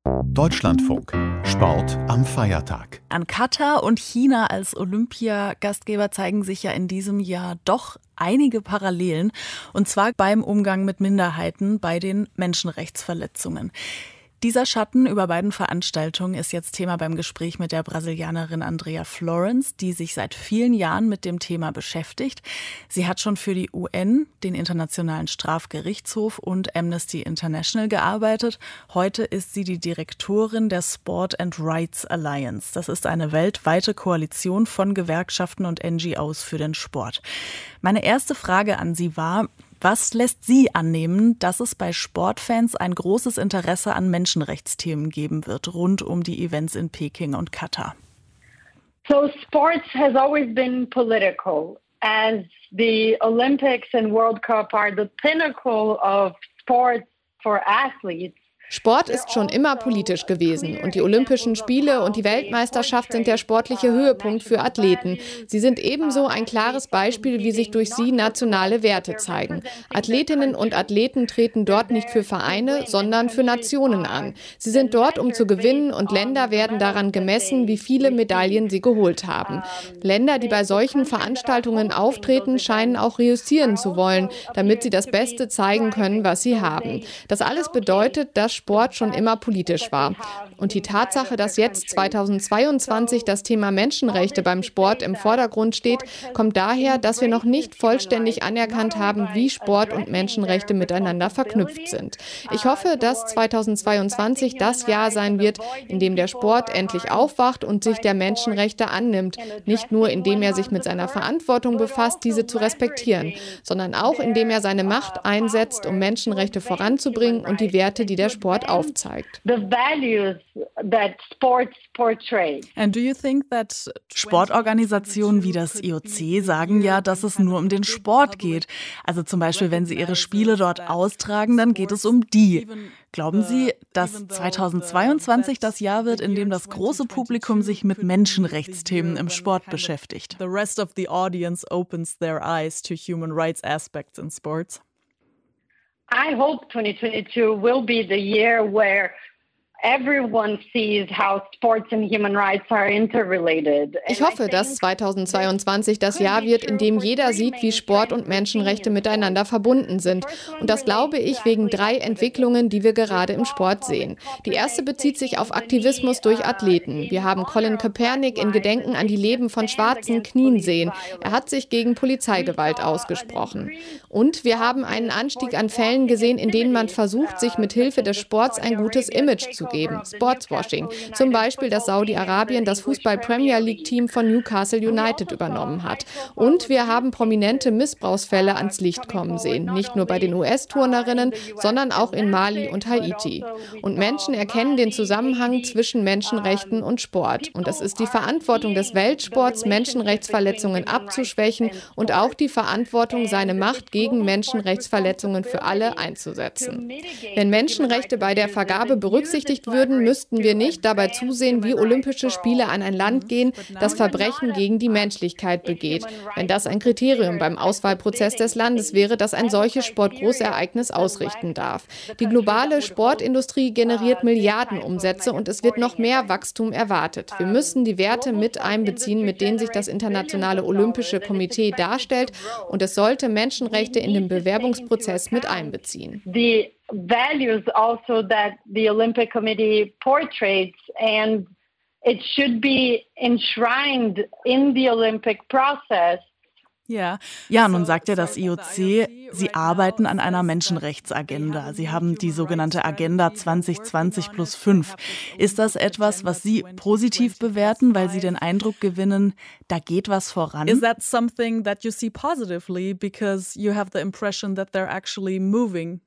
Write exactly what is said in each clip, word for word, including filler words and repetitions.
Deutschlandfunk. Sport am Feiertag. An Katar und China als Olympiagastgeber zeigen sich ja in diesem Jahr doch einige Parallelen. Und zwar beim Umgang mit Minderheiten, bei den Menschenrechtsverletzungen. Dieser Schatten über beiden Veranstaltungen ist jetzt Thema beim Gespräch mit der Brasilianerin Andrea Florence, die sich seit vielen Jahren mit dem Thema beschäftigt. Sie hat schon für die U N, den Internationalen Strafgerichtshof und Amnesty International gearbeitet. Heute ist sie die Direktorin der Sport and Rights Alliance. Das ist eine weltweite Koalition von Gewerkschaften und N G Os für den Sport. Meine erste Frage an Sie war: Was lässt Sie annehmen, dass es bei Sportfans ein großes Interesse an Menschenrechtsthemen geben wird, rund um die Events in Peking und Katar? So sports has always been political, as the Olympics and World Cup are the pinnacle of sports for athletes. Sport ist schon immer politisch gewesen und die Olympischen Spiele und die Weltmeisterschaft sind der sportliche Höhepunkt für Athleten. Sie sind ebenso ein klares Beispiel, wie sich durch sie nationale Werte zeigen. Athletinnen und Athleten treten dort nicht für Vereine, sondern für Nationen an. Sie sind dort, um zu gewinnen, und Länder werden daran gemessen, wie viele Medaillen sie geholt haben. Länder, die bei solchen Veranstaltungen auftreten, scheinen auch reüssieren zu wollen, damit sie das Beste zeigen können, was sie haben. Das alles bedeutet, dass Sport schon immer politisch war. Und die Tatsache, dass jetzt zweitausendzweiundzwanzig das Thema Menschenrechte beim Sport im Vordergrund steht, kommt daher, dass wir noch nicht vollständig anerkannt haben, wie Sport und Menschenrechte miteinander verknüpft sind. Ich hoffe, dass zweitausendzweiundzwanzig das Jahr sein wird, in dem der Sport endlich aufwacht und sich der Menschenrechte annimmt. Nicht nur, indem er sich mit seiner Verantwortung befasst, diese zu respektieren, sondern auch, indem er seine Macht einsetzt, um Menschenrechte voranzubringen und die Werte, die der Sport aufzeigt. Sportorganisationen wie das I O C sagen ja, dass es nur um den Sport geht. Also zum Beispiel, wenn sie ihre Spiele dort austragen, dann geht es um die. Glauben Sie, dass zweitausendzweiundzwanzig das Jahr wird, in dem das große Publikum sich mit Menschenrechtsthemen im Sport beschäftigt? The rest of the audience opens their eyes to human rights aspects in sports. I hope twenty twenty-two will be the year where everyone sees how sports and human rights are interrelated. Ich hoffe, dass zweitausendzweiundzwanzig das Jahr wird, in dem jeder sieht, wie Sport und Menschenrechte miteinander verbunden sind. Und das glaube ich wegen drei Entwicklungen, die wir gerade im Sport sehen. Die erste bezieht sich auf Aktivismus durch Athleten. Wir haben Colin Kaepernick in Gedenken an die Leben von Schwarzen knien sehen. Er hat sich gegen Polizeigewalt ausgesprochen. Und wir haben einen Anstieg an Fällen gesehen, in denen man versucht, sich mit Hilfe des Sports ein gutes Image zu geben. Sportswashing. Zum Beispiel, dass Saudi-Arabien das Fußball-Premier League-Team von Newcastle United übernommen hat. Und wir haben prominente Missbrauchsfälle ans Licht kommen sehen. Nicht nur bei den U S-Turnerinnen, sondern auch in Mali und Haiti. Und Menschen erkennen den Zusammenhang zwischen Menschenrechten und Sport. Und es ist die Verantwortung des Weltsports, Menschenrechtsverletzungen abzuschwächen und auch die Verantwortung, seine Macht gegen Menschenrechtsverletzungen für alle einzusetzen. Wenn Menschenrechte bei der Vergabe berücksichtigt würden, müssten wir nicht dabei zusehen, wie Olympische Spiele an ein Land gehen, das Verbrechen gegen die Menschlichkeit begeht. Wenn das ein Kriterium beim Auswahlprozess des Landes wäre, das ein solches Sportgroßereignis ausrichten darf. Die globale Sportindustrie generiert Milliardenumsätze und es wird noch mehr Wachstum erwartet. Wir müssen die Werte mit einbeziehen, mit denen sich das Internationale Olympische Komitee darstellt, und es sollte Menschenrechte in den Bewerbungsprozess mit einbeziehen. The values also that the Olympic Committee portrays, and it should be enshrined in the Olympic process. Ja, ja, nun sagt ja das I O C, sie arbeiten an einer Menschenrechtsagenda. Sie haben die sogenannte Agenda zwanzig zwanzig plus fünf. Ist das etwas, was Sie positiv bewerten, weil Sie den Eindruck gewinnen, da geht was voran? Is that something that you see positively because you have the impression that they're actually moving?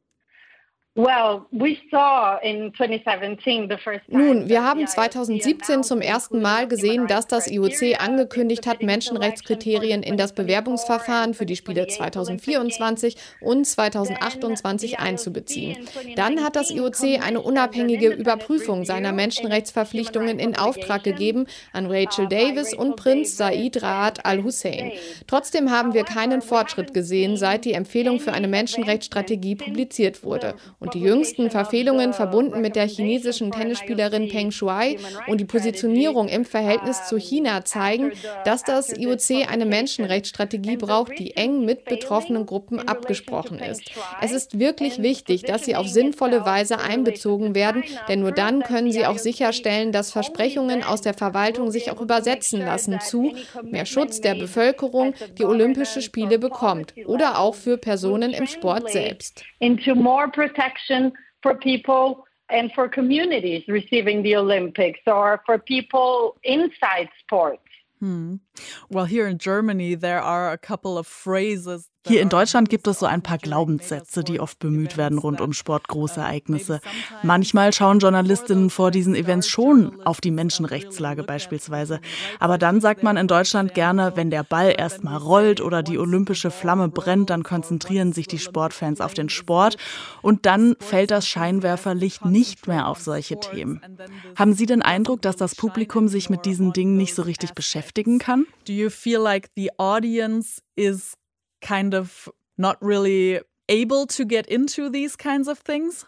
Well, we saw in twenty seventeen the first time. Nun, wir haben zweitausendsiebzehn zum ersten Mal gesehen, dass das I O C angekündigt hat, Menschenrechtskriterien in das Bewerbungsverfahren für die Spiele zweitausendvierundzwanzig und zweitausendachtundzwanzig einzubeziehen. Dann hat das I O C eine unabhängige Überprüfung seiner Menschenrechtsverpflichtungen in Auftrag gegeben an Rachel Davis und Prinz Said Raad Al Hussein. Trotzdem haben wir keinen Fortschritt gesehen, seit die Empfehlung für eine Menschenrechtsstrategie publiziert wurde. Und die jüngsten Verfehlungen verbunden mit der chinesischen Tennisspielerin Peng Shuai und die Positionierung im Verhältnis zu China zeigen, dass das I O C eine Menschenrechtsstrategie braucht, die eng mit betroffenen Gruppen abgesprochen ist. Es ist wirklich wichtig, dass sie auf sinnvolle Weise einbezogen werden, denn nur dann können sie auch sicherstellen, dass Versprechungen aus der Verwaltung sich auch übersetzen lassen zu mehr Schutz der Bevölkerung, die Olympische Spiele bekommt, oder auch für Personen im Sport selbst. Into more protection for people and for communities receiving the Olympics or for people inside sports. Hmm. Well, here in Germany there are a couple of phrases. Hier in Deutschland gibt es so ein paar Glaubenssätze, die oft bemüht werden rund um Sportgroßereignisse. Manchmal schauen Journalistinnen vor diesen Events schon auf die Menschenrechtslage beispielsweise. Aber dann sagt man in Deutschland gerne, wenn der Ball erst mal rollt oder die olympische Flamme brennt, dann konzentrieren sich die Sportfans auf den Sport und dann fällt das Scheinwerferlicht nicht mehr auf solche Themen. Haben Sie den Eindruck, dass das Publikum sich mit diesen Dingen nicht so richtig beschäftigen kann? Do you feel like the audience is kind of not really able to get into these kinds of things?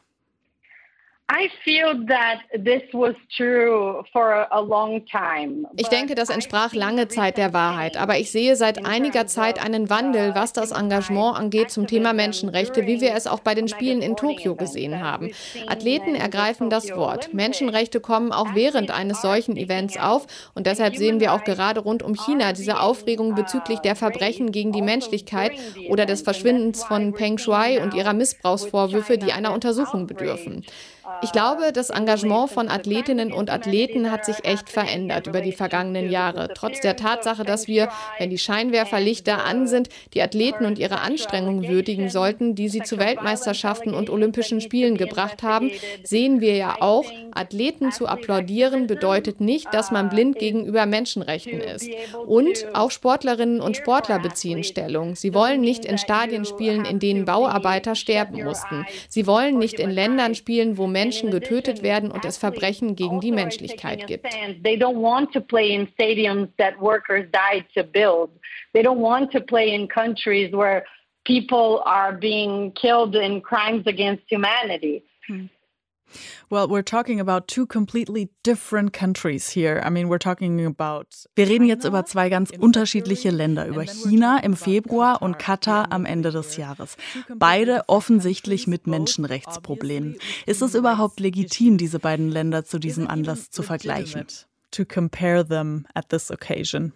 I feel that this was true for a long time. Ich denke, das entsprach lange Zeit der Wahrheit. Aber ich sehe seit einiger Zeit einen Wandel, was das Engagement angeht zum Thema Menschenrechte, wie wir es auch bei den Spielen in Tokio gesehen haben. Athleten ergreifen das Wort. Menschenrechte kommen auch während eines solchen Events auf. Und deshalb sehen wir auch gerade rund um China diese Aufregung bezüglich der Verbrechen gegen die Menschlichkeit oder des Verschwindens von Peng Shuai und ihrer Missbrauchsvorwürfe, die einer Untersuchung bedürfen. Ich glaube, das Engagement von Athletinnen und Athleten hat sich echt verändert über die vergangenen Jahre. Trotz der Tatsache, dass wir, wenn die Scheinwerferlichter an sind, die Athleten und ihre Anstrengungen würdigen sollten, die sie zu Weltmeisterschaften und Olympischen Spielen gebracht haben, sehen wir ja auch, Athleten zu applaudieren bedeutet nicht, dass man blind gegenüber Menschenrechten ist. Und auch Sportlerinnen und Sportler beziehen Stellung. Sie wollen nicht in Stadien spielen, in denen Bauarbeiter sterben mussten. Sie wollen nicht in Ländern spielen, wo Menschen getötet werden und es Verbrechen gegen die Menschlichkeit gibt. They don't want to play in stadiums that workers died to build. They don't want to play in countries where people are being killed in crimes against humanity. Hmm. Well, we're talking about two completely different countries here. I mean, we're talking about. Wir reden jetzt über zwei ganz unterschiedliche Länder, über China im Februar und Katar am Ende des Jahres. Beide offensichtlich mit Menschenrechtsproblemen. Ist es überhaupt legitim, diese beiden Länder zu diesem Anlass zu vergleichen? To compare them at this occasion.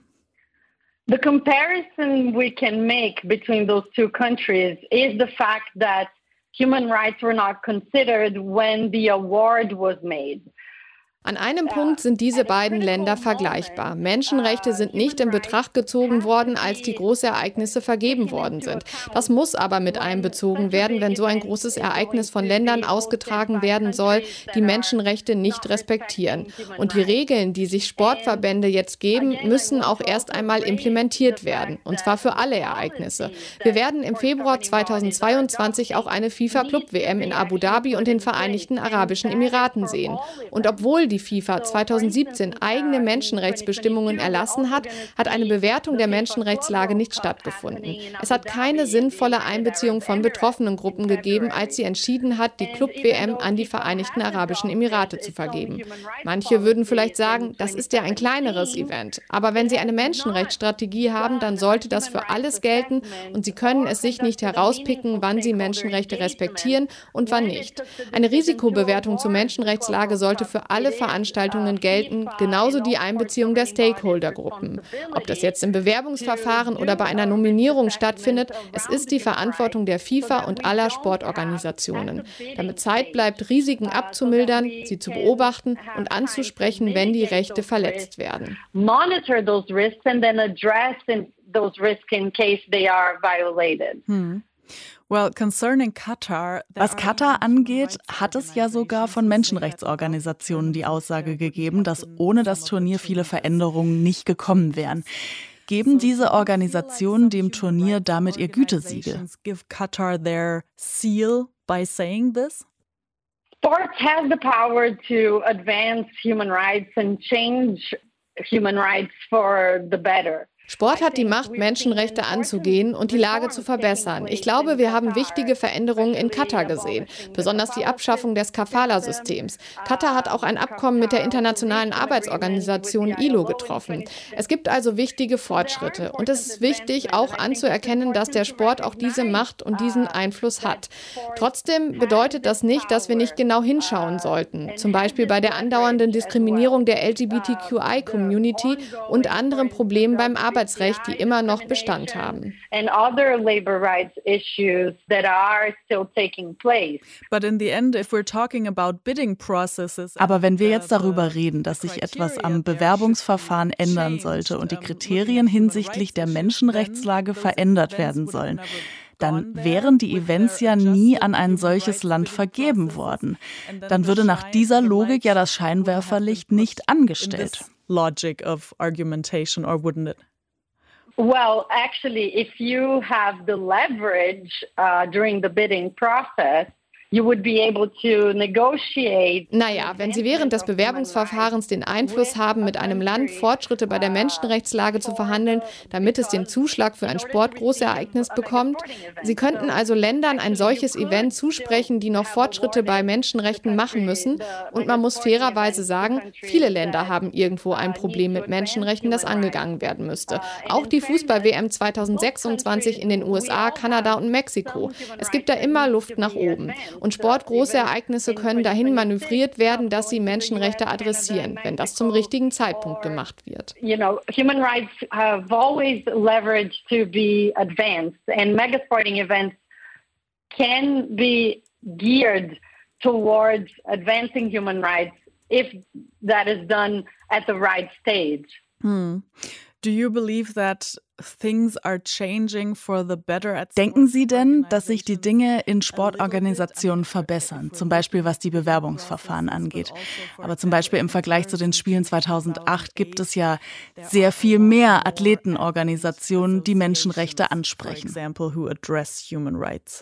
The comparison we can make between those two countries is the fact that human rights were not considered when the award was made. An einem Punkt sind diese beiden Länder vergleichbar. Menschenrechte sind nicht in Betracht gezogen worden, als die Großereignisse vergeben worden sind. Das muss aber mit einbezogen werden, wenn so ein großes Ereignis von Ländern ausgetragen werden soll, die Menschenrechte nicht respektieren. Und die Regeln, die sich Sportverbände jetzt geben, müssen auch erst einmal implementiert werden. Und zwar für alle Ereignisse. Wir werden im Februar zweitausendzweiundzwanzig auch eine FIFA-Club-W M in Abu Dhabi und den Vereinigten Arabischen Emiraten sehen. Und obwohl die FIFA zweitausendsiebzehn eigene Menschenrechtsbestimmungen erlassen hat, hat eine Bewertung der Menschenrechtslage nicht stattgefunden. Es hat keine sinnvolle Einbeziehung von betroffenen Gruppen gegeben, als sie entschieden hat, die Club-W M an die Vereinigten Arabischen Emirate zu vergeben. Manche würden vielleicht sagen, das ist ja ein kleineres Event. Aber wenn sie eine Menschenrechtsstrategie haben, dann sollte das für alles gelten und sie können es sich nicht herauspicken, wann sie Menschenrechte respektieren und wann nicht. Eine Risikobewertung zur Menschenrechtslage sollte für alle Veranstaltungen gelten, genauso die Einbeziehung der Stakeholdergruppen. Ob das jetzt im Bewerbungsverfahren oder bei einer Nominierung stattfindet, es ist die Verantwortung der FIFA und aller Sportorganisationen. Damit Zeit bleibt, Risiken abzumildern, sie zu beobachten und anzusprechen, wenn die Rechte verletzt werden. Monitor those risks and then address those risks in case they are violated. Hm. Well, concerning Qatar, was Katar angeht, hat es ja sogar von Menschenrechtsorganisationen die Aussage gegeben, dass ohne das Turnier viele Veränderungen nicht gekommen wären. Geben diese Organisationen dem Turnier damit ihr Gütesiegel? Give Qatar their seal by saying this? Sports has the power to advance human rights and change human rights for the better. Sport hat die Macht, Menschenrechte anzugehen und die Lage zu verbessern. Ich glaube, wir haben wichtige Veränderungen in Katar gesehen, besonders die Abschaffung des Kafala-Systems. Katar hat auch ein Abkommen mit der Internationalen Arbeitsorganisation I L O getroffen. Es gibt also wichtige Fortschritte und es ist wichtig, auch anzuerkennen, dass der Sport auch diese Macht und diesen Einfluss hat. Trotzdem bedeutet das nicht, dass wir nicht genau hinschauen sollten, zum Beispiel bei der andauernden Diskriminierung der L G B T Q I-Community und anderen Problemen beim Arbeitsrecht, die immer noch Bestand haben. Aber wenn wir jetzt darüber reden, dass sich etwas am Bewerbungsverfahren ändern sollte und die Kriterien hinsichtlich der Menschenrechtslage verändert werden sollen, dann wären die Events ja nie an ein solches Land vergeben worden. Dann würde nach dieser Logik ja das Scheinwerferlicht nicht angestellt. Logic of argumentation, or wouldn't it? Well, actually, if you have the leverage uh, during the bidding process, you would be able to negotiate. Naja, wenn Sie während des Bewerbungsverfahrens den Einfluss haben, mit einem Land Fortschritte bei der Menschenrechtslage zu verhandeln, damit es den Zuschlag für ein Sportgroßereignis bekommt. Sie könnten also Ländern ein solches Event zusprechen, die noch Fortschritte bei Menschenrechten machen müssen. Und man muss fairerweise sagen, viele Länder haben irgendwo ein Problem mit Menschenrechten, das angegangen werden müsste. Auch die Fußball-W M zweitausendsechsundzwanzig in den U S A, Kanada und Mexiko. Es gibt da immer Luft nach oben. Und sportgroße Ereignisse können dahin manövriert werden, dass sie Menschenrechte adressieren, wenn das zum richtigen Zeitpunkt gemacht wird. You know, human rights have always leveraged to be advanced, and mega sporting events can be geared towards advancing human rights if that is done at the right stage. Hmm. Do you believe that things are changing for the better at Denken Sie denn, dass sich die Dinge in Sportorganisationen verbessern, zum Beispiel was die Bewerbungsverfahren angeht? Aber zum Beispiel im Vergleich zu den Spielen zweitausendacht gibt es ja sehr viel mehr Athletenorganisationen, die Menschenrechte ansprechen. For example, who address human rights.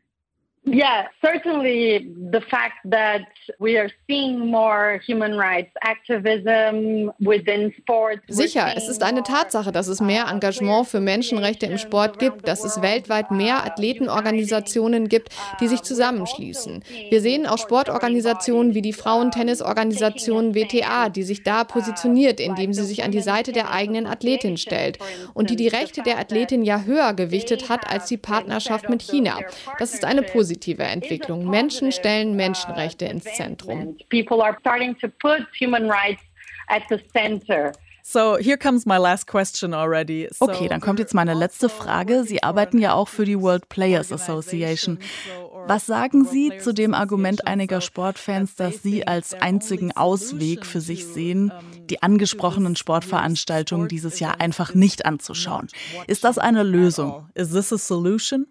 Yeah, certainly the fact that we are seeing more human rights activism within sports. Sicher, es ist eine Tatsache, dass es mehr Engagement für Menschenrechte im Sport gibt, dass es weltweit mehr Athletenorganisationen gibt, die sich zusammenschließen. Wir sehen auch Sportorganisationen wie die Frauentennisorganisation W T A, die sich da positioniert, indem sie sich an die Seite der eigenen Athletin stellt und die die Rechte der Athletin ja höher gewichtet hat als die Partnerschaft mit China. Das ist eine positive Entwicklung. Menschen stellen Menschenrechte ins Zentrum. People are starting to put human rights at the center. So, here comes my last question already. So, okay, dann kommt jetzt meine letzte Frage. Sie arbeiten ja auch für die World Players Association. Was sagen Sie zu dem Argument einiger Sportfans, dass Sie als einzigen Ausweg für sich sehen, die angesprochenen Sportveranstaltungen dieses Jahr einfach nicht anzuschauen? Ist das eine Lösung? Is this a solution?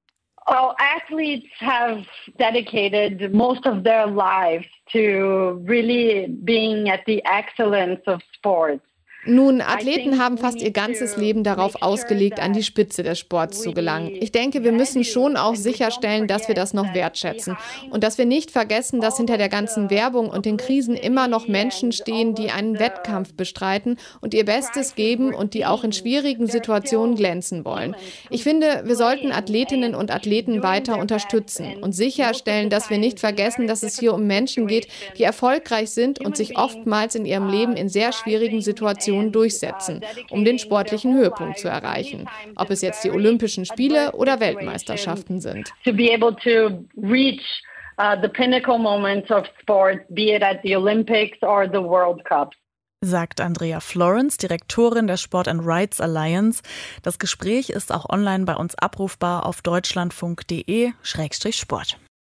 Well, athletes have dedicated most of their lives to really being at the excellence of sports. Nun, Athleten haben fast ihr ganzes Leben darauf ausgelegt, an die Spitze des Sports zu gelangen. Ich denke, wir müssen schon auch sicherstellen, dass wir das noch wertschätzen und dass wir nicht vergessen, dass hinter der ganzen Werbung und den Krisen immer noch Menschen stehen, die einen Wettkampf bestreiten und ihr Bestes geben und die auch in schwierigen Situationen glänzen wollen. Ich finde, wir sollten Athletinnen und Athleten weiter unterstützen und sicherstellen, dass wir nicht vergessen, dass es hier um Menschen geht, die erfolgreich sind und sich oftmals in ihrem Leben in sehr schwierigen Situationen durchsetzen, um den sportlichen Höhepunkt zu erreichen, ob es jetzt die Olympischen Spiele oder Weltmeisterschaften sind. To be able to reach uh, the pinnacle moments of sport, be it at the Olympics or the World Cup. Sagt Andrea Florence, Direktorin der Sport and Rights Alliance. Das Gespräch ist auch online bei uns abrufbar auf deutschlandfunk punkt de Schrägstrich Sport.